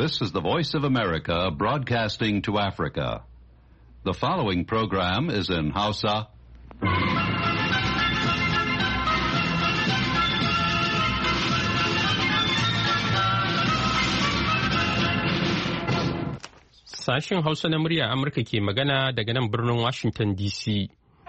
This is the Voice of America broadcasting to Africa. The following program is in Hausa. Sashen Hausa na murya Amurka ke magana daga nan birnin Washington DC.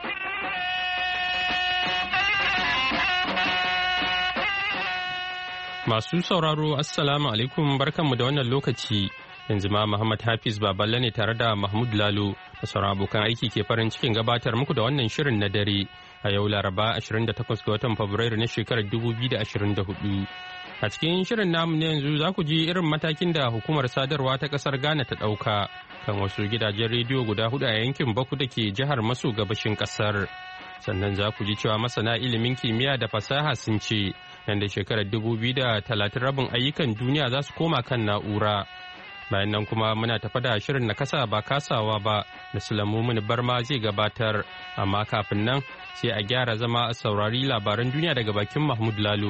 Masu sauraro, Assalamu alaikum, barkanmu da wannan lokaci. Yanzu ma Muhammad Hafiz Baballe ne tare da Mahmud Lalo da sauran abokan aiki ke farin cikin gabatar muku da wannan shirin na dare a yau Laraba 28 ga watan Fabrairu na shekarar 2024. A cikin shirin namu ne yanzu za ku ji irin matakin da hukumar sadarwa ta kasar Ghana ta ɗauka kan wasu gidajen rediyo guda hudu a yankin Baku da ke jihar maso gabashin kasar. Sannan za ku ji cewa masana ilimin kimiyya da fasaha sun ce nan da shekarar 2030 rabin ayyukan duniya za su koma kan na'ura. Bayan nan kuma muna tafa da shirin na kasa ba kasawa ba da Sulamumin Barma zai gabatar, amma kafin nan sai a gyara zama a saurari labaran duniya daga bakin Mahmud Lalo.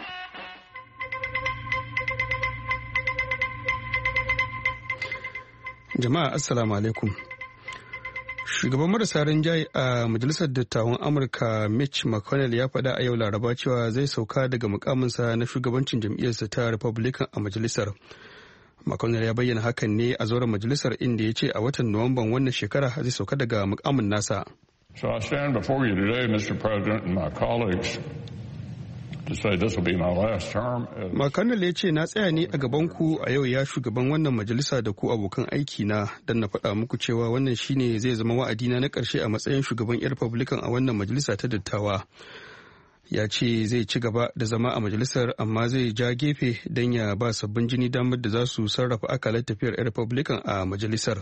Jama'a Assalamu alaikum. Shugaban marasa rinjaye a Majalisar Dattawan Amurka Mitch McConnell ya faɗa a yau Laraba cewa zai sauka daga mukaminsa na shugabancin jam'iyyarsa ta Republican a majalisar. McConnell ya bayyana hakan ne a zauren majalisar inda ya ce a watan Nuwamban wannan shekara zai sauka daga mukamin nasa. So I stand before you today, Mr. President, and my colleagues to say this will be my last term. McConnell ya ce na tsaya ne a gaban ku a yau ya shugaban wannan majalisa da ku abokan aiki na don na faɗa muku cewa wannan shine zai zama wa'adina na ƙarshe a matsayin shugaban 'yan Republican a wannan majalisa ta dattawa. Ya ce zai ci gaba da zama a majalisar amma zai ja gefe don ya ba sabbin jini damar da za su sarrafa akalar tafiyar 'yan Republican a majalisar.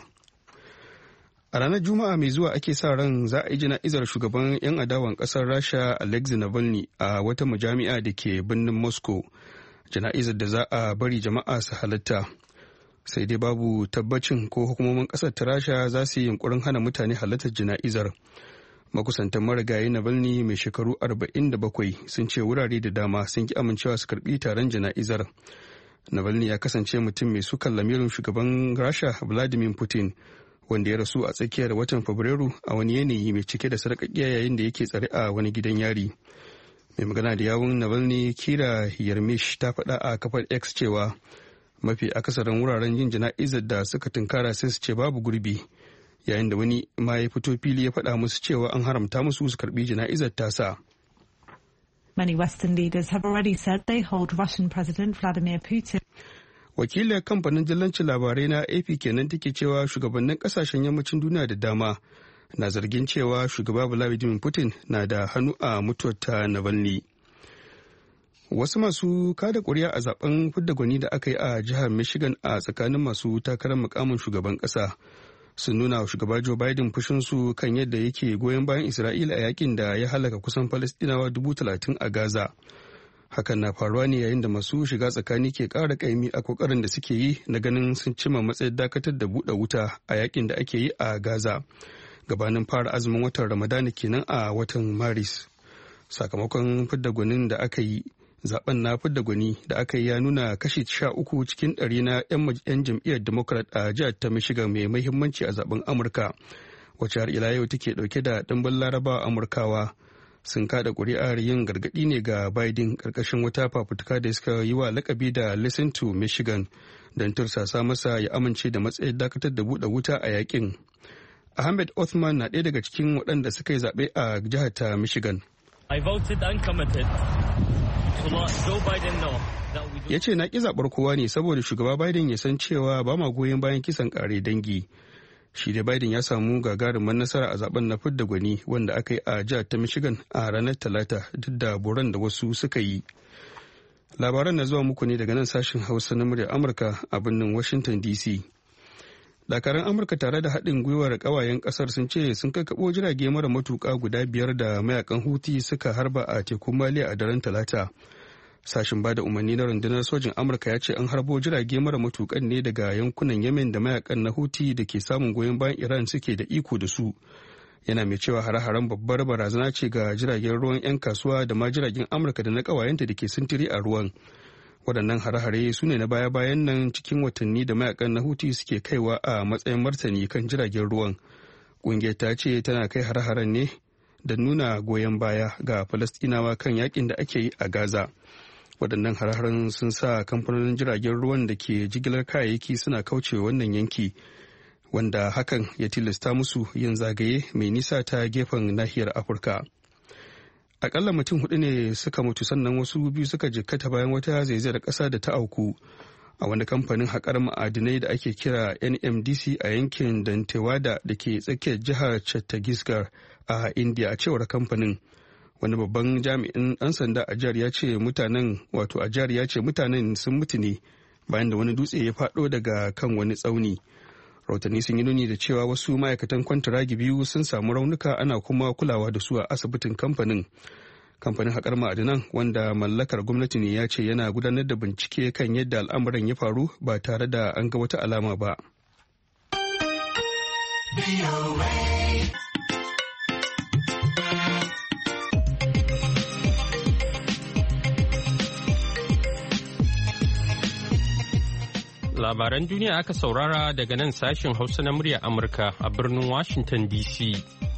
A ranar Juma'a mai zuwa ake sa ran za a yi jana'izar shugaban 'yan adawan ƙasar Rasha Alexei Navalny a wata majami'a da ke birnin Moscow, jana'izar da za a bari jama'a su halatta. Sai dai babu tabbacin ko hukumomin ƙasar ta Rasha za su yi yunkurin hana mutane halartar jana'izar. Makusantan marigayi Navalny mai shekaru 47 sun ce wurare da dama sun ki amincewa su karbi taron jana'izar. Navalny ya kasance mutum mai sukan lamirin shugaban Rasha Vladimir Putin, wanda ya rasu a tsakiyar watan Fabrairu a wani yanayi mai cike da sarƙaƙiya yayin da yake tsare a wani gidan yari. Mai magana da yawun Navalny Kira Yarmish ta faɗa a kafar X cewa mafi akasarin wuraren yin jana'izar da suka tunkara sai su ce babu gurbi, yayin da wani ma ya fito fili ya faɗa musu cewa an haramta musu su karɓi jana'izar tasa. Many Western leaders have already said they hold Russian President Vladimir Putin. Wakilin kamfanin dillancin labarai na AP kenan take cewa shugabannin kasashen yammacin duniya da dama na zargin cewa shugaba Vladimir Putin na da hannu a mutuwar ta Navalny. Wasu masu kada kuri'a a zaben fidda gwani da aka yi a jihar Michigan a tsakanin masu takarar mukamin shugaban kasa sun nuna wa shugaba Joe Biden fushinsu kan yadda yake goyon bayan Isra'ila a yakin da ya halaka kusan Falastinawa 30,000 a Gaza. Hakan na faruwa ne yayin da masu shiga tsakani ke ƙara ƙaimi a kokarin da suke yi na ganin sun cimma matsayin dakatar da buɗe wuta a yakin da ake yi a Gaza gabanin fara azumin watan Ramadana kenan a watan Maris. Sakamakon fidda gwanin da aka yi, zaben na fidda gwani da aka yi ya nuna kashi 13 cikin 100 na 'yan jam'iyyar Democrat a jihar ta Michigan mai muhimmanci a zaben Amurka, wacce har ila yau take dauke da ɗimbin Larabawa Amurkawa. Sun kada kuri'ar yin gargaɗi ne ga Biden ƙarƙashin wata fafutuka da suka yi wa lakabi da Listen to Michigan don tursasa masa ya amince da matsayin dakatar da buɗe wuta a yakin. Ahmed Othman na ɗaya daga cikin waɗanda suka yi zaɓe a jihar ta Michigan. Ya ce na ƙi zaɓar kowa ne saboda shugaba Biden ya san cewa ba ma goyon bayan kisan ƙare dangi. Shi da Biden ya samu gagarumin nasara a zaben na fidda gwani wanda aka yi a jihar ta Michigan a ranar Talata duk da boran da wasu suka yi. Labaran na zuwa muku ne daga nan sashen Hausa na muryar Amurka a birnin Washington DC. Dakaran Amurka tare da haɗin gwiwar ƙawayen ƙasar sun ce sun kakkaɓo jirage mara matuƙa guda 5 da mayakan Houthi suka harba a tekun Maliya a daren Talata. Sashin bada umarni na rundunar sojin Amurka ya ce an harbo jirage mara matukan ne daga yankunan Yemen da mayakan na Houthi da ke samun goyon bayan Iran suke da iko da su. Yana mai cewa hare-haren babbar barazana ce ga jiragen ruwan 'yan kasuwa da ma jiragen Amurka da na ƙawayenta da ke sintiri a ruwan. Waɗannan hare-hare su ne na baya-bayan nan cikin watanni da mayakan na Houthi suke kaiwa a matsayin martani kan jiragen ruwan. Ƙungiyar ta ce tana kai hare-haren ne da nuna goyon baya ga Falastinawa kan yakin da ake yi a Gaza. Waɗannan hare-haren sun sa kamfanonin jiragen ruwan da ke jigilar kayayyaki suna kauce wannan yanki, wanda hakan ya tilasta musu yin zagaye mai nisa ta gefen nahiyar Afirka. Akalla mutum 4 ne suka mutu sannan wasu 2 suka jikkata bayan wata zaizayar ƙasa da ta auku a wani kamfanin haƙar ma'adinai da ake kira NMDC a yankin Dantewada da ke tsakiyar jihar Chattisgarh a India, a cewar kamfanin. Wani babban jami'in ɗan sanda a jihar ya ce mutanen sun mutu ne bayan da wani dutse ya faɗo daga kan wani tsauni. Rahotanni sun yi nuni da cewa wasu ma'aikatan kwantaragi 2 sun samu raunuka, ana kuma kulawa da su a asibitin kamfanin. Kamfanin haƙar ma'adinan, wanda mallakar gwamnati ne, ya ce yana gudanar da bincike kan yadda al'amuran ya faru ba tare da an ga wata alama ba. Labaran duniya aka saurara daga nan sashen Hausa na muryar Amurka a birnin Washington DC.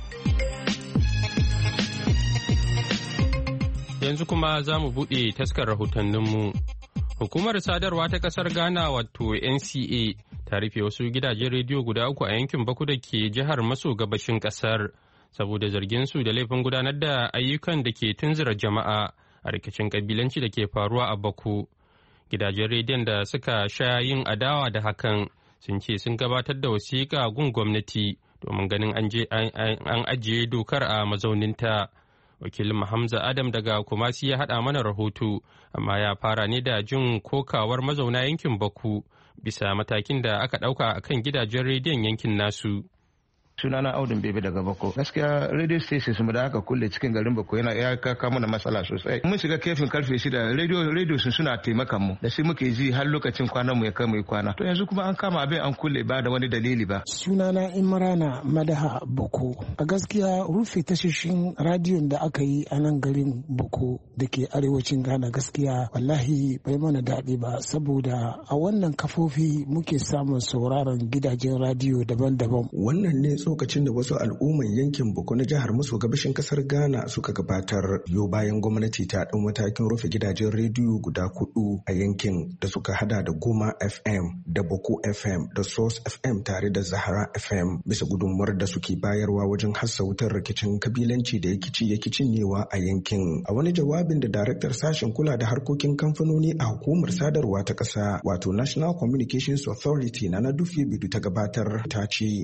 Yanzu kuma za mu buɗe taskar rahotanninmu. Hukumar sadarwa ta ƙasar Ghana wato NCA ta rufe wasu gidajen rediyo guda 3 a yankin Baku da ke jihar maso gabashin ƙasar saboda zargin su da laifin gudanar da ayyukan da ke tunzura jama'a a rikicin ƙabilanci da ke faruwa a Baku. Gidajen rediyon da suka sha yin adawa da hakan sun ce sun gabatar da wasiƙa gun gwamnati domin ganin an ajiye dokar a mazauninta. Wakilin Hamza Adam daga Kumasi ya haɗa mana rahoto, amma ya fara ne da jin kokawar mazauna yankin Baku bisa matakin da aka ɗauka a kan gidajen rediyon yankin nasu. Sunana Audun Bebe daga Bako. Gaskiya radio stations mu da aka kulle cikin garin Bako yana ya kaka mana matsala sosai. Mun shiga kefin karfe 6 radio sun suna taimakan mu da shi muke ji har lokacin kwanan mu ya kai mu kwana. To yanzu kuma an kama abin an kulle ba da wani dalili ba. Sunana Imrana Madaha Bako. A gaskiya rufe tashoshin radiyon da aka yi a nan garin Bako da ke arewacin Ghana gaskiya wallahi bai mana daɗi ba, saboda a wannan kafofi muke samun sauraron gidajen radiyo daban-daban. Wannan ne lokacin da wasu al'umman yankin Boko na jihar maso gabashin kasar Ghana suka gabatar yo bayan gwamnati ta ɗau matakin rufe gidajen rediyo guda 4 a yankin da suka hada da Goma FM da Boko FM da Source FM tare da Zahara FM bisa gudunmuwar da suke bayarwa wajen hassa wutar rikicin kabilanci da yake cinyewa a yankin. A wani jawabin da daraktar sashen kula da harkokin kamfanoni a hukumar sadarwa ta ƙasa wato National Communications Authority na Dufi Bidu ta gabatar ta ce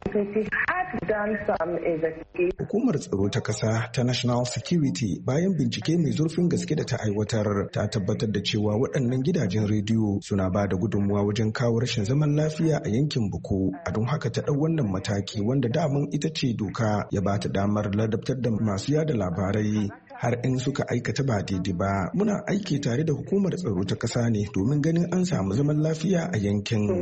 Hukumar tsaro ta ƙasa ta National Security bayan bincike mai zurfin gaske da ta aiwatar ta tabbatar da cewa waɗannan gidajen rediyo suna ba da gudunmuwa wajen kawo rashin zaman lafiya a yankin Boko. A don haka ta ɗau wannan mataki wanda daman ita ce doka ya ba ta damar ladabtar da masu yada labarai har in suka aikata ba daidai ba. Muna aiki tare da hukumar tsaro ta ƙasa ne domin ganin an samu zaman lafiya a yankin.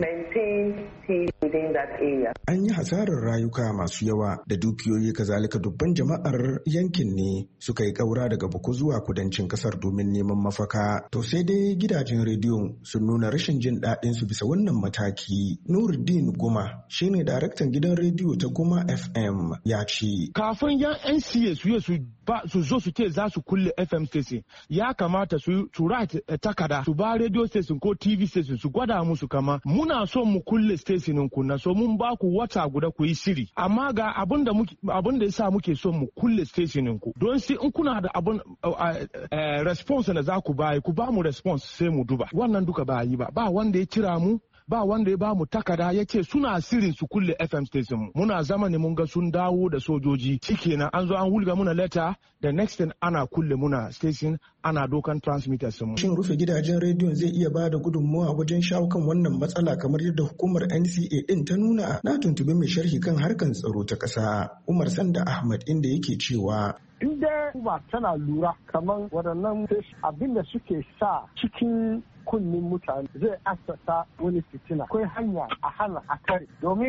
An yi hasarar rayuka masu yawa da dukiyoyi, kazalika dubban jama'ar yankin ne suka yi ƙaura daga Boko zuwa kudancin ƙasar domin neman mafaka. To sai dai gidajen rediyon sun nuna rashin jin daɗin su bisa wannan mataki. Nuruddin Guma shine daraktan gidan rediyo ta Goma FM ya ce. Kafin yan NCA su zo su ce za su kulle FM station, ya kamata su write takada su ba radio station ko TV station su gwada musu kama muna so mu kulle station kunna, so mun ba ku wata guda ku yi shiri, amma ga abin da yasa muke so mu kulle station ku don sai in kuna da abin response da za ku ba mu response sai mu duba. Wannan duka ba yi ba wanda ya kira mu, ba wanda ya ba mu takada ya ce suna sirin su kulle FM station mu. Muna zama ne mun ga sun dawo da sojoji, shikenan an zo an wulga muna letter, the next thing ana kulle muna station, ana dokan transmitters mu. Shin rufe gidajen rediyon zai iya ba da gudunmawa wajen shawo kan wannan matsala kamar yadda hukumar NCA din ta nuna? Na tuntubi mai sharhi kan harkan tsaro ta ƙasa Umar Sanda Ahmad inda yake cewa inda kuma tana lura kamar waɗannan abin da suke sa cikin kunnin mutane zai asasa wani fitina. Akwai hanya a hana a kare, domin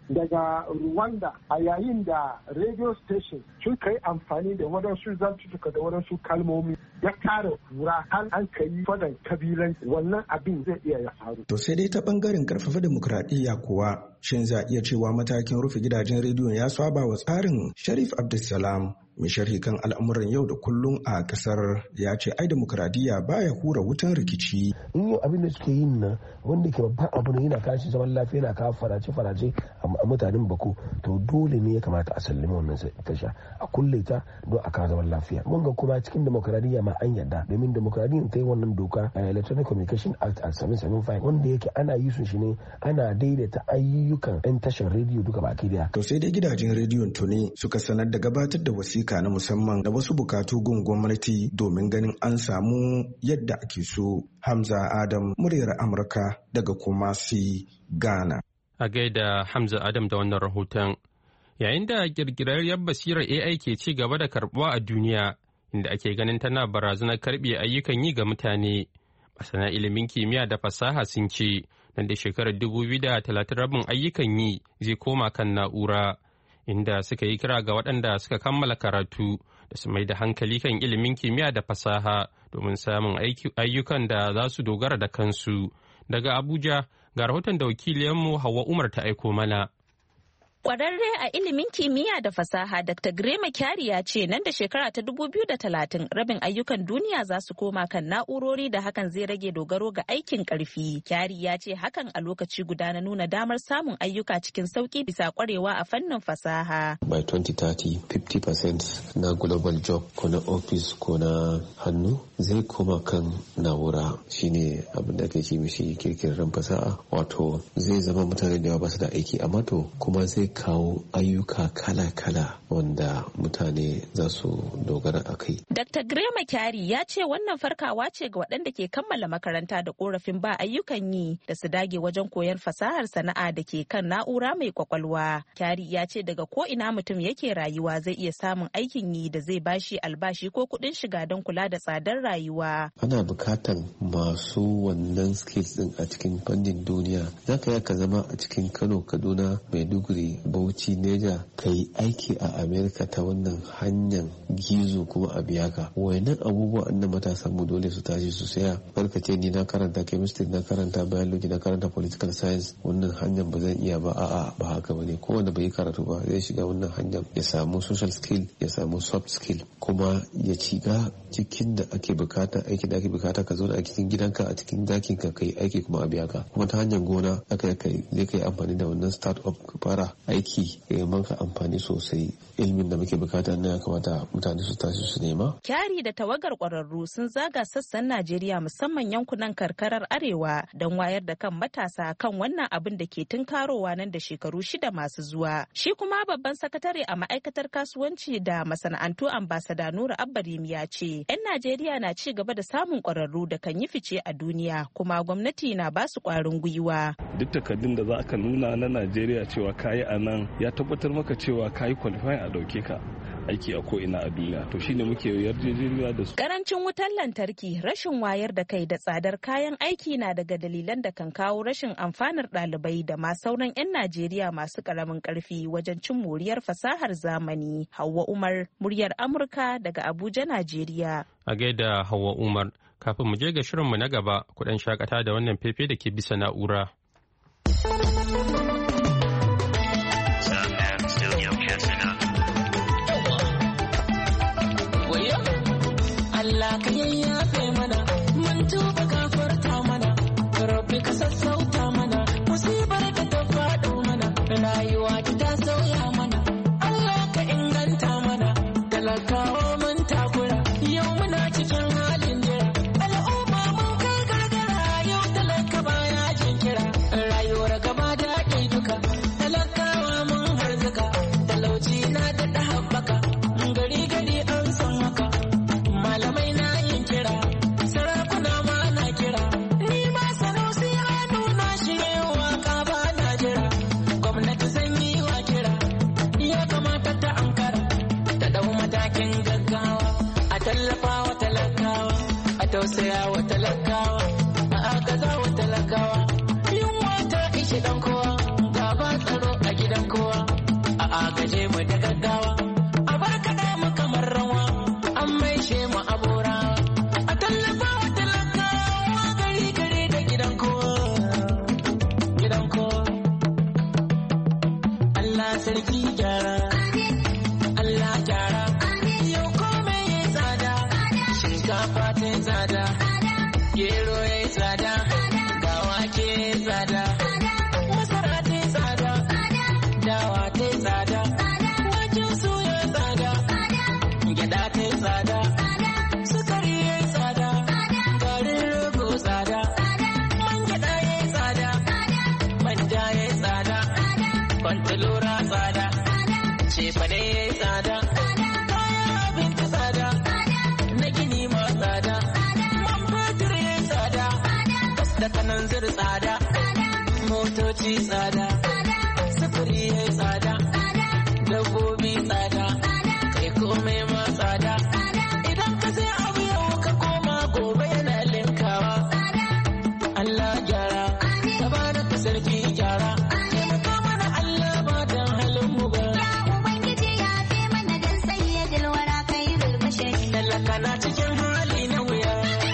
daga Rwanda a yayin da radio station sun kai amfani da waɗansu zantutuka da waɗansu kalmomi ya kare kura har an kai fadan kabilan wannan abin zai iya ya faru. To sai dai ta bangaren karfafa demokradiyya kuwa shin za iya cewa matakin rufe gidajen rediyon ya saba wa tsarin? Sharif Abdulsalam mai sharhi kan al'amuran yau da kullum a kasar ya ce ai demokradiyya baya hura wutan rikici. In yau abin da suke yin nan wanda ke babban abu ne yana kashi zaman lafiya, yana kawo farace a mutanen Bako, to dole ne ya kamata a sallame wannan tasha a kulle ta don a kawo zaman lafiya. Mun ga kuma cikin demokradiyya ma an yarda, domin demokradiyya ta yi wannan doka a Electronic Communication Act a 775 wanda yake ana yi su shi ne ana daidaita ayyukan 'yan tashar rediyo duka baki daya. To sai dai gidajen rediyon tuni suka sanar da gabatar da wasiƙa na musamman da wasu bukatu gun gwamnati domin ganin an samu yadda ake so. Hamza Adam, muryar Amurka daga Kumasi, Ghana. A gaida Hamza Adam da wannan rahoton. Yayin da kirkirarriyar basirar AI ke ci gaba da karbuwa a duniya, inda ake ganin tana barazanar karbe ayyukan yi ga mutane, masana ilimin kimiyya da fasaha sun ce nan da shekarar 2030 rabin ayyukan yi zai koma kan na'ura, inda suka yi kira ga waɗanda suka kammala karatu da su mai da hankali kan ilimin kimiyya da fasaha domin samun ayyukan da za su dogara da kansu. Daga Abuja ga rahoton da wakiliyanmu Hauwa Umar ta aiko mana. Kwararre a ilimin kimiyya da fasaha Dr. Grema Kyari ya ce nan da shekara ta 2030 rabin ayyukan duniya za su koma kan na'urori da hakan zai rage dogaro ga aikin karfi. Kyari ya ce hakan a lokaci guda na nuna damar samun ayyuka cikin sauki bisa kwarewa a fannin fasaha. By 2030, 50% na global job ko na office ko na hannu zai koma kan na'ura, shine abin da ake ce mishi kirkirar fasaha. Wato zai zama mutane da yawa ba su da aiki, amma to kuma zai kawo ayyuka kala-kala wanda mutane za su dogara a kai. Dr. Grema Kyari ya ce wannan farkawa ce ga waɗanda ke kammala makaranta da korafin ba ayyukan yi da su dage wajen koyon fasahar sana'a da ke kan na'ura mai kwakwalwa. Kyari ya ce daga ko ina mutum yake rayuwa zai iya samun aikin yi da zai bashi albashi ko kuɗin shiga don kula da tsadar rayuwa. Ana bukatan masu wannan skills din a cikin fannin duniya. Za ka ka zama a cikin Kano, Kaduna, Maiduguri, Bauchi, Neja, ka yi aiki a Amerika ta wannan hanyar gizo kuma a biya ka. Wayannan abubuwa annan matasan mu dole su tashi su saya. Barkace ni na karanta chemistry, na karanta biology, na karanta political science, wannan hanyar ba zan iya ba, a'a ba haka bane. Kowanne bai yi karatu ba zai shiga wannan hanyar ya samu social skill, ya samu soft skill, kuma ya shiga cikin da ake bukata, aiki da ake bukata ka zo da a cikin gidanka, a cikin dakin ka kai aiki kuma a biya ka. Kuma ta hanyar gona zai kai amfani da wannan start up ka fara aiki ya maka amfani sosai. Ilimin da muke bukata na ya kamata mutane su tashi su nema. Kyari da tawagar kwararru sun zaga sassan Najeriya musamman yankunan karkarar arewa don wayar da kan matasa kan wannan abin da ke tunkarowa nan da shekaru 6 masu zuwa. Shi kuma babban sakatare a ma'aikatar kasuwanci da masana'antu ambasada Nura Abbarim ya ce 'yan Najeriya na ci gaba da samun kwararru da kan yi fice a duniya, kuma gwamnati na ba su kwarin gwiwa. Duk takardun da za ka nuna na Najeriya cewa kayi a nan ya tabbatar maka cewa kayi qualifying a dauke ka aiki a ko'ina a duniya, to shine muke yarjejeniya da su. Karancin wutar lantarki, rashin wayar da kai da tsadar kayan aiki na daga dalilan da kan kawo rashin amfanar ɗalibai da ma sauran 'yan Najeriya masu ƙaramin ƙarfi wajen cin moriyar fasahar zamani. Hauwa Umar, muryar Amurka daga Abuja, Najeriya. A gaida Hauwa Umar, kafin mu je ga shirinmu na gaba, kuɗan shakata da wannan fefe da ke bisa na'ura. Allah ka yayyafe mana, mun tuba gafarta mana, rabbi ka sassauta mana, musibar da ta faɗo mana, rayuwa ta sauya mana, Allah ka inganta mana, talakawa mun takura, yau muna cikin halin jira, al'umma mun kai gargara, yau talaka baya jinkira, rayuwar gaba daɗi duka, talakawa mun harzuka, talauci na da haɓaka, gari gari an san haka. Malamai na yin kira, sarakuna ma na kira, ni ma Sanusi hannu na shirye waka ba na jira, gwamnati zan yi wa kira, ya kamata ta ankara, ta dau matakin gaggawa, a tallafa wa talakawa, a tausaya wa talakawa, a agaza wa talakawa, yunwa ta ishi dan kowa, gaba tsaro a gidan sarki gyara Allah gyara yau komai ya tsada shinkafa ta tsada gero ya tsada ga wake ya tsada masara ta tsada dawa ta tsada waken suya tsada gyada ta tsada sukari ya tsada garin rogo tsada man gyada ya tsada manja ya tsada kwantalora tsada cefane ya tsada kayan abinci tsada na gini ma tsada man fetur ya tsada da kananzir tsada motoci tsada sufuri ya tsada dabbobi tsada kai komai ma tsada idan ka sai abu yau ka koma gobe yana linkawa Allah gyara tabaraka sarki gyara taimaka mana Allah ba dan halin mu ba ubangiji ya fi mana dan sayyidil wara kai bilbashir talaka na cikin hali na wuya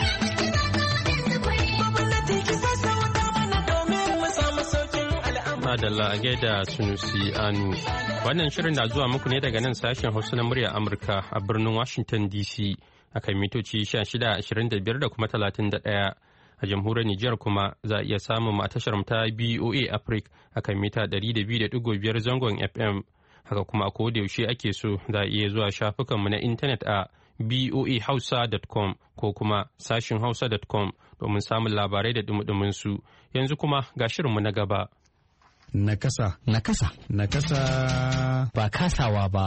gwamnati ki sassauta mana domin mu samu saukin al'amari. Madalla a gaida Sunusi Anu. Wannan shirin na zuwa muku ne daga nan sashen Hausa na murya Amurka a birnin Washington DC akan mitoci 16, 25 da kuma 31. A jamhuriyar Nijar kuma za a iya samun a tashar ta BOA Africa akan mita 200.5 zangon FM. Haka kuma a koda yaushe ake so za a iya zuwa shafukanmu na intanet a boahausa.com ko kuma sashin hausa.com domin samun labarai da dumudumin su. Yanzu kuma ga shirinmu na gaba. Nakasa. Nakasa. Nakasa. Ba kasawa ba.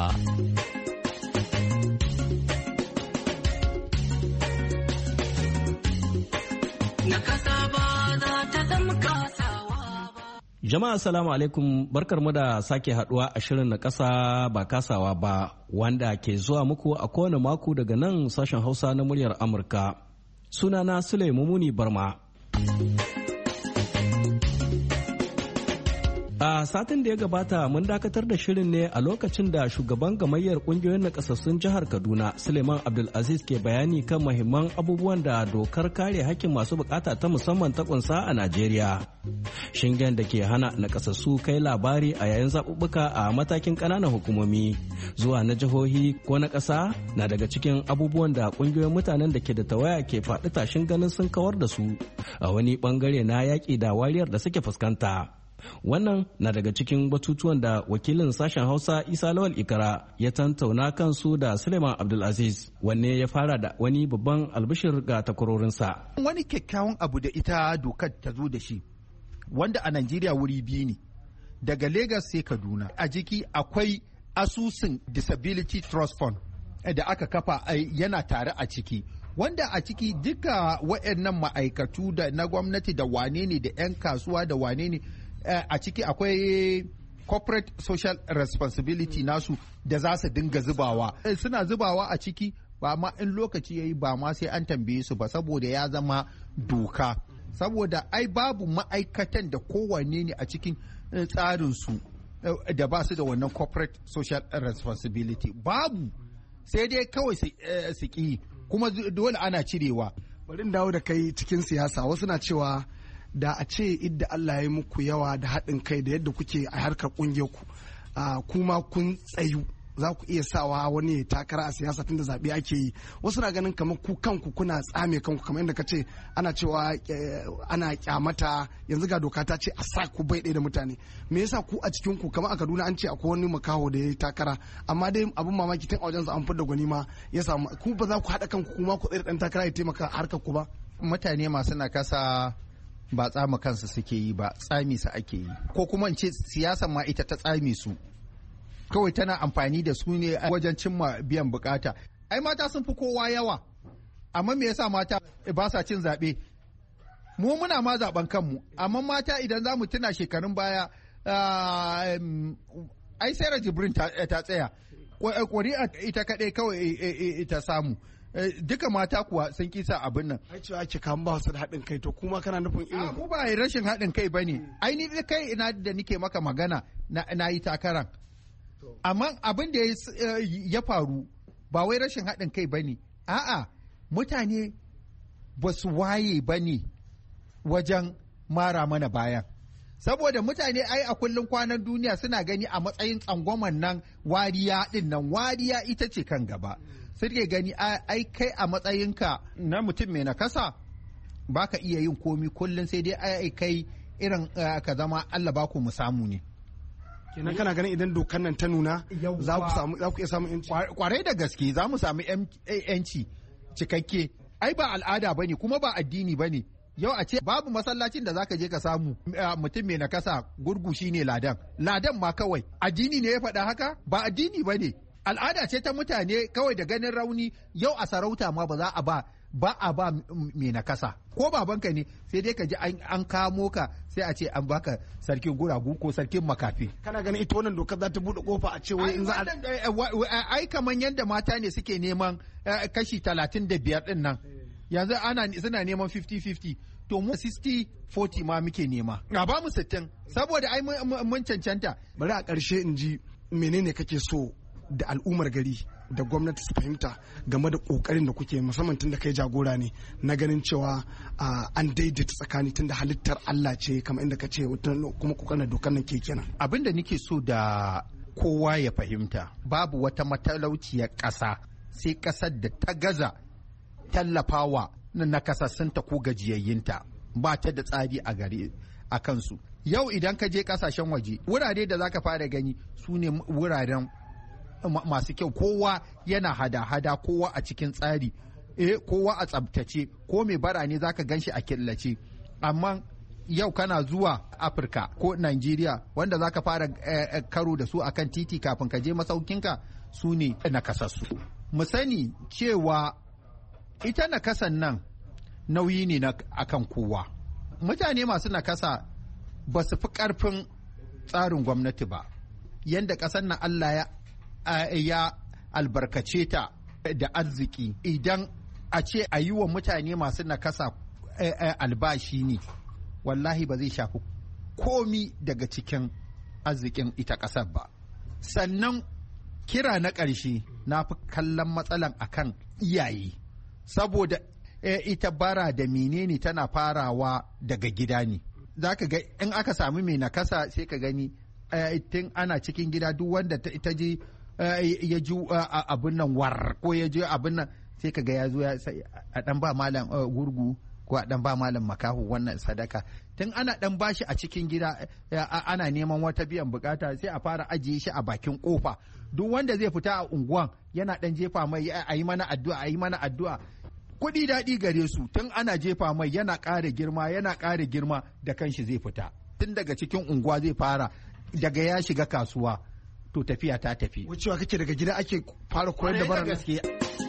Jama'a salamu alaikum, barkar mu da sake haduwa a shirin na kasa ba kasawa ba wanda ke zuwa muku a kowane mako daga nan sashen Hausa na muryar Amurka. Sunana Sule Mumuni Barma. A satin da ya gabata mun dakatar da shirin ne a lokacin da shugaban gamayyar kungiyoyin nakasassun jihar Kaduna Suleiman Abdulaziz ke bayani kan mahimman abubuwan da dokar kare hakkin masu bukata ta musamman ta kunsa a Najeriya. Shingen da ke hana nakasassu kai labari a yayin zaɓuɓɓuka a matakin ƙananan hukumomi zuwa na jihohi ko na ƙasa na daga cikin abubuwan da kungiyoyin mutanen da ke da tawaya ke faɗi tashin ganin sun kawar da su a wani ɓangare na yaƙi da wariyar da suke fuskanta. Wannan na daga cikin batutuwan da wakilin sashen Hausa Isa Lawal Ikara ya tantauna kansu da Suleiman Abdulaziz, wanne ya fara da wani babban albishir ga takwarorinsa. Wani kyakkyawan abu da ita dokar ta zo da shi, wanda a Najeriya wuri biyu ne, daga Lagos sai Kaduna. A jiki akwai asusun Disability Trust Fund da aka kafa yana tare a ciki. Wanda a ciki duka waɗannan ma'aikatu da na gwamnati da wane ne da 'yan kasuwa da wane ne a ciki akwai corporate social responsibility nasu da za su dinga zubawa suna zubawa a ciki ba ma in lokaci yayi ba ma sai an tambaye su ba saboda ya zama doka saboda ai babu ma'aikatan da kowanne ne a cikin tsarin su da ba su da wannan corporate social responsibility babu sai dai kawai su ki kuma dole ana cirewa. Bari in dawo da kai cikin siyasa, wasu na cewa da a ce idda Allah ya muku yawa da haɗin kai da yadda kuke a harkar ƙungiyar ku kuma kun tsayu za ku iya sawa wani takara a siyasa tun da zaɓe ake yi. Wasu na ganin kamar ku kanku kuna tsame kanku kamar yadda ka ce ana cewa ana kyamata, yanzu ga doka ta ce a sa ku bai ɗaya da mutane. Me yasa ku a cikin ku kamar a Kaduna an ce akwai wani makaho da ya yi takara amma dai abin mamaki tun a wajen an fidda gwani ma ya samu, ku ba za ku haɗa kanku kuma ku tsaye da ɗan takara ya taimaka harkar ku ba. Mutane masu nakasa ba tsama kansu suke yi ba, tsami su ake yi, ko kuma in ce siyasa ma ita ta tsami su, kawai tana amfani da su ne wajen cimma biyan bukata. Ai mata sun fi kowa yawa, amma me yasa mata ba sa cin zaɓe? Mu muna ma zaɓen kanmu, amma mata idan za mu tuna shekarun baya ai Sarah Jibrin ta tsaya, ƙuri'a ita kaɗai kawai ta samu. Duka mata kuwa sun kisa abin nan. Ai cewa ake kan ba su da haɗin kai, to kuma kana nufin irin. Mu ba rashin haɗin kai bane. Ai ni da kai ina da nike maka magana na yi takaran. Amma abin da ya faru ba wai rashin haɗin kai bane. A'a, mutane ba su waye bane wajen mara mana bayan. saboda mutane ai a kullum kwanan duniya suna gani a matsayin tsangwaman nan wariya din nan, wariya ita ce kan gaba. Suke gani ai kai a matsayinka na mutum mai nakasa baka iya yin komi kullum, sai dai ai kai irin ka zama Allah ba ku mu samu ne. Kenan kana ganin idan dokan nan ta nuna za ku iya samun yanci? Kwarai da gaske za mu samu yanci cikakke. Ai ba al'ada bane kuma ba addini bane. Yau a ce babu masallacin da zaka je ka samu mutum mai nakasa gurgu shine ladan ma kawai addini ne ya faɗa haka? Ba addini bane, al'ada ce ta mutane kawai da ganin rauni. Yau a sarauta ma ba a ba mai nakasa, ko babanka ne sai dai ka ji an kamo ka sai a ce an baka sarkin guragu ko sarkin makafi. Kana ganin ita wannan dokar za ta buɗe kofa a ce wai in za a ai kaman yadda mata ne suke neman kashi 35 din nan, yanzu suna neman 50-50, to mu 60-40 ma muke nema, ga ba mu 60 saboda ai mun cancanta. Bari a ƙarshe in ji menene kake so da al'ummar gari da gwamnati su fahimta game da kokarin da kuke, musamman tun da kai jagora ne na ganin cewa an daidaita tsakani tun da halittar Allah ce kamar inda ka ce, kuma kokarin dokar nan ke kenan. Abin da nake so da kowa ya fahimta, babu wata matalauciyar ƙasa sai ƙasar da ta gaza tallafawa na kasassunta ko gajiyayyinta, ba ta da tsari a gari a kansu. Yau idan ka je kasashen waje, wurare da zaka fara gani su ne wuraren masu kyau, kowa yana hada-hada, kowa a cikin tsari, kowa a tsabtace, ko mai bara ne zaka ganshi a killace. Amma yau kana zuwa Afirka ko Najeriya, wanda zaka fara karo da su akan titi kafin ka je masaukinka su ne nakasassu. Mu sani cewa ita nakasan nan nauyi ne akan kowa. Mutane masu nakasa ba su fi ƙarfin tsarin gwamnati ba, yanda ƙasar nan Allah ya albarkace ta da arziki. Idan a ce a yi wa mutane masu nakasa albashi ne, wallahi ba zai shafi komi daga cikin arzikin ita ƙasar ba. Sannan kira na ƙarshe, na fi kallon matsalan akan iyaye, saboda ita bara da menene tana farawa daga gida ne. Za ka ga in aka sami mai nakasa sai ka gani tun ana cikin gida, duk wanda ta je ya ji abin nan war ko ya ji abin nan, sai ka ga ya zo a dan ba malam gurgu ko a dan ba malam makahu wannan sadaka. Tun ana dan bashi a cikin gida, ana neman wata biyan bukata, sai a fara ajiye shi a bakin kofa. Duk wanda zai fita a unguwan yana dan jefa mai a yi mana addu'a, a yi mana addu'a. Kuɗi daɗi gare su, tun ana jefa mai yana ƙara girma da kanshi zai fita. Tun daga cikin unguwa zai fara, daga ya shiga kasuwa to tafiya ta tafi. Wucewa kake daga gida ake fara koyar da bara gaske.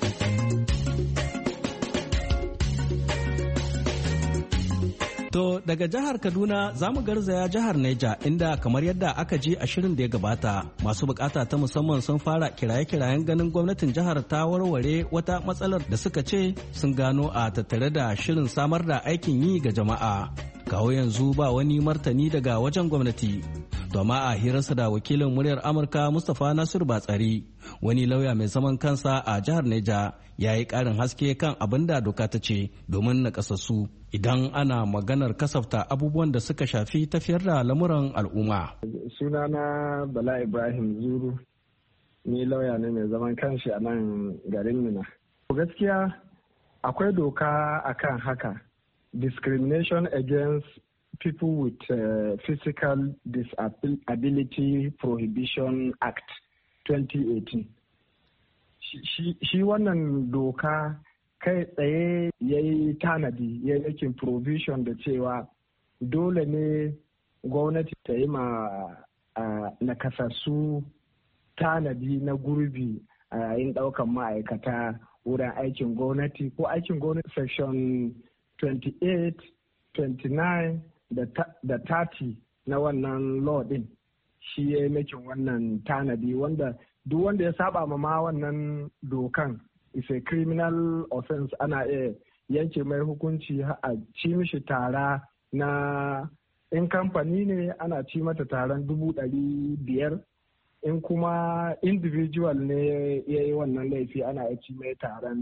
To daga jihar Kaduna za mu garzaya jihar Neja, inda kamar yadda aka ji a shirin da ya gabata, masu bukata ta musamman sun fara kiraye-kirayen ganin gwamnatin jihar ta warware wata matsalar da suka ce sun gano a tattare da shirin samar da aikin yi ga jama'a. Kawo yanzu ba wani martani daga wajen gwamnati. Doma a hirarsa da wakilin muryar Amurka Mustapha Nasiru Batsari, wani lauya mai zaman kansa a jihar Neja, ya yi ƙarin haske kan abin da doka ta ce domin nakasassu idan ana maganar kasafta abubuwan da suka shafi tafiyar da lamuran al'umma. Sunana Bala Ibrahim Zuru, ni lauya ne mai zaman kanshi a nan garin Mina. Gaskiya akwai doka akan haka, discrimination against people with physical disability prohibition act 2018. Shi wannan doka kai tsaye ya yi tanadi, ya yi provision da cewa dole ne gwamnati ta yi ma nakasassu tanadi na gurbi a yayin daukan ma'aikata wurin aikin gwamnati ko aikin gwamnati section 28, 29 da 30 na wannan law din shi ya yi makin wannan tanadi, wanda duk wanda ya saba ma wannan dokan is a criminal offense, ana iya yanke mai hukunci a ci mishi tara na, in kamfani ne ana ci mata taron 500,000, in kuma individual ne ya yi wannan laifi ana iya ci mai taron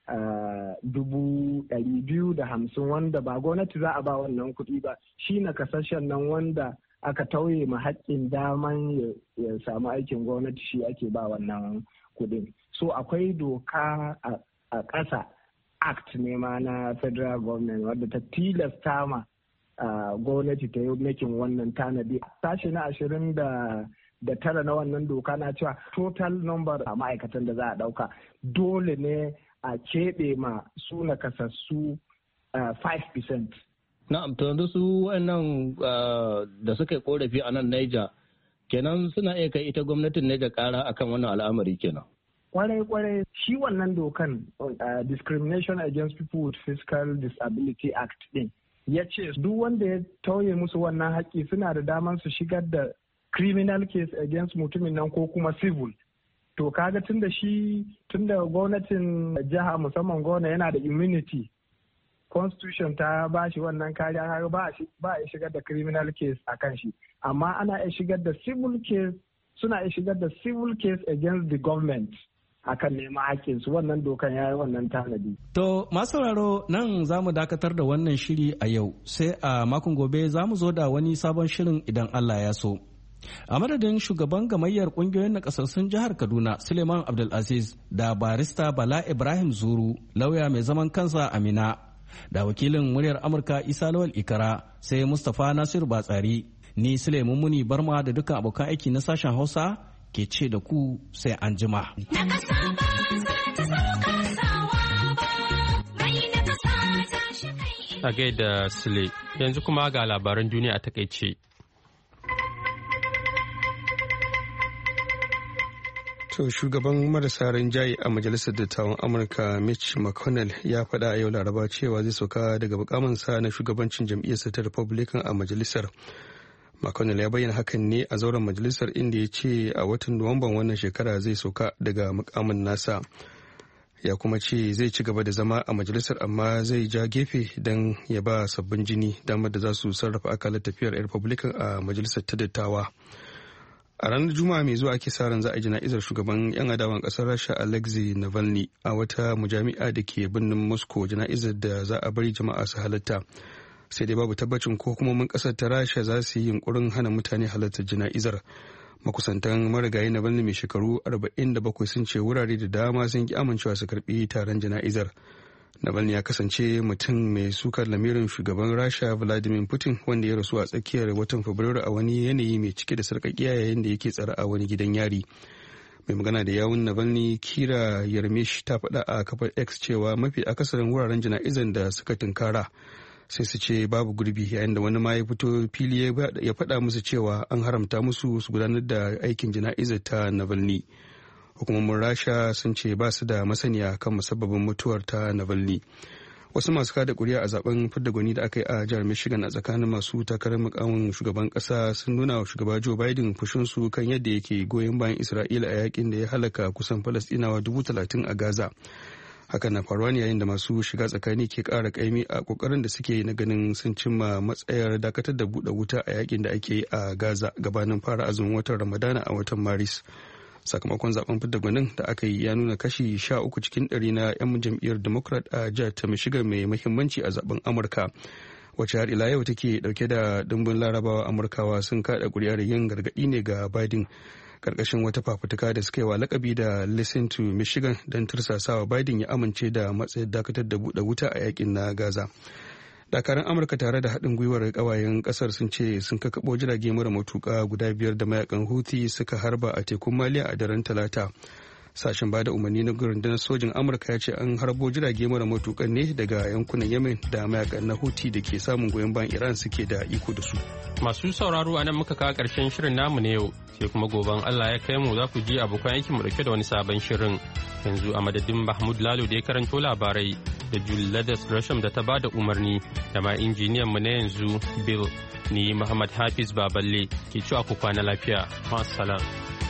250,000 wanda ba gwamnati za a ba wannan kuɗi ba, shi na kasashen nan wanda aka tauye ma haƙƙin daman ya samu aikin gwamnati shi ake ba wannan kuɗin. So akwai doka a ƙasa act ne ma na federal government wadda ta tilasta ma gwamnati ta yi makin wannan tanadi. Sashi na 29 na wannan doka na cewa total number a ma'aikatan da za a ɗauka dole ne a keɓe ma su nakasassu 5%. Na'am, to yanzu su wannan da suka yi korafi a nan Niger kenan suna iya kai ita gwamnatin Niger kara akan wannan al'amari kenan. Kwarai shi wannan dokan Discrimination Against People with Physical Disability Act din ya ce duk wanda ya tauye musu wannan haƙƙi suna da damar su shigar da criminal case against mutumin nan ko kuma civil. To kaga tunda gwamnatin jiha musamman gwamna yana da immunity, constitution ta ba shi wannan kariya, ba a shigar da criminal case a kan shi, amma ana iya shigar da civil case, suna iya shigar da civil case against the government akan neman haƙƙinsu. Wannan dokan ya yi wannan tanadi. To masu sauraro nan za mu dakatar da wannan shiri a yau, sai a makon gobe za mu zo da wani sabon shirin idan Allah ya so. A madadin shugaban gamayyar kungiyoyin nakasassun jihar Kaduna Suleiman Abdulaziz da barista Bala Ibrahim Zuru, lauya mai zaman kansa Amina, da wakilin muryar Amurka Isa Lawal Ikara, sai Mustapha Nasiru Batsari, ni Suleiman Muni Barma da dukkan abokan aiki na sashen Hausa ke ce da ku sai an jima. A gaida Sule, yanzu kuma ga labaran duniya a takaice. To shugaban marasa rinjaye a majalisar dattawan Amurka Mitch McConnell ya faɗa a yau Laraba cewa zai sauka daga mukaminsa na shugabancin jam'iyyarsa ta Republican a majalisar. McConnell ya bayyana hakan ne a zauren majalisar inda ya ce a watan Nuwamban wannan shekara zai sauka daga mukamin nasa. Ya kuma ce zai ci gaba da zama a majalisar amma zai ja gefe don ya ba sabbin jini damar da za su sarrafa akalar tafiyar Republican a majalisar ta dattawa. A ranar Juma'a mai zuwa ake sa ran za a jana'izar shugaban 'yan adawan kasar Rasha Alexei Navalny a wata mujami'a da ke birnin Moscow, jana'izar da za a bari jama'a su halatta. Sai dai babu tabbacin ko hukumomin kasar ta Rasha za su yi yunkurin hana mutane halartar jana'izar. Makusantan marigayi Navalny mai shekaru 47 sun ce wurare da dama sun ki amincewa su karbi taron jana'izar. Navalny ya kasance mutum mai sukar lamirin shugaban Rasha Vladimir Putin wanda ya rasu a tsakiyar watan Fabrairu a wani yanayi mai cike da sarƙaƙiya yayin da yake tsare a wani gidan yari. Mai magana da yawun Navalny Kira Yarmish ta faɗa a kafar X cewa mafi akasarin wuraren jana'izan da suka tunkara sai su ce babu gurbi, yayin da wani ma ya fito fili ya faɗa musu cewa an haramta musu su gudanar da aikin jana'izar ta Navalny. Hukumomin Rasha sun ce ba su da masaniya kan musabbabin mutuwar ta Navalny. Wasu masu kada kuri'a a zaben fidda gwani da aka yi a jihar Michigan a tsakanin masu takarar mukamin shugaban kasa sun nuna wa shugaba Joe Biden fushinsu kan yadda yake goyon bayan Isra'ila a yakin da ya halaka kusan Falastinawa 30,000 a Gaza. Hakan na faruwa ne yayin da masu shiga tsakani ke kara kaimi a kokarin da suke na ganin sun cimma matsayar dakatar da buɗe wuta a yakin da ake yi a Gaza gabanin fara azumin watan Ramadana a watan Maris. Sakamakon zaben fidda gwanin da aka yi ya nuna kashi 13 cikin 100 na 'yan jam'iyyar Democrat a jihar ta Michigan mai muhimmanci a zaben Amurka, wacce har ila yau take dauke da dimbin larabawa Amurkawa sun kada kuri'ar yin gargadi ne ga Biden karkashin wata fafutuka da suka yi wa lakabi da Listen to Michigan don tursasawa Biden ya amince da matsayin dakatar da buɗe wuta a yakin na Gaza. Dakarun Amurka tare da haɗin gwiwar ƙawayen ƙasar sun ce sun kakaɓo jirage mara matuƙa guda 5 da mayakan Houthi suka harba a tekun Maliya a daren Talata. Sashen bada umarni na rundunar sojin Amurka ya ce an harbo jirage mara matuƙan ne daga yankunan Yemen da mayakan na Houthi da ke samun goyon bayan Iran suke da iko da su. Masu sauraro a nan muka kawo ƙarshen shirin namu na yau, sai kuma goben Allah ya kai mu za ku ji abokan aikin mu dauke da wani sabon shirin. Yanzu a madadin Mahmud Lalo da ya karanto labarai da Julius Gresham da ta ba da umarni da ma injiniyan mu na yanzu Bill, ni Muhammad Hafiz Baballe ke cewa ku kwana lafiya. Ma'assalam.